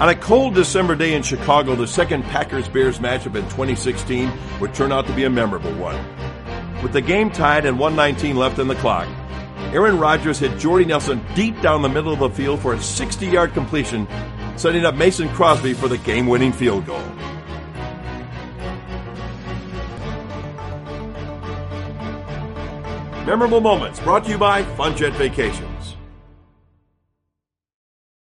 On a cold December day in Chicago, the second Packers-Bears matchup in 2016 would turn out to be a memorable one. With the game tied and 1:19 left in the clock, Aaron Rodgers hit Jordy Nelson deep down the middle of the field for a 60-yard completion, setting up Mason Crosby for the game-winning field goal. Memorable moments brought to you by FunJet Vacations.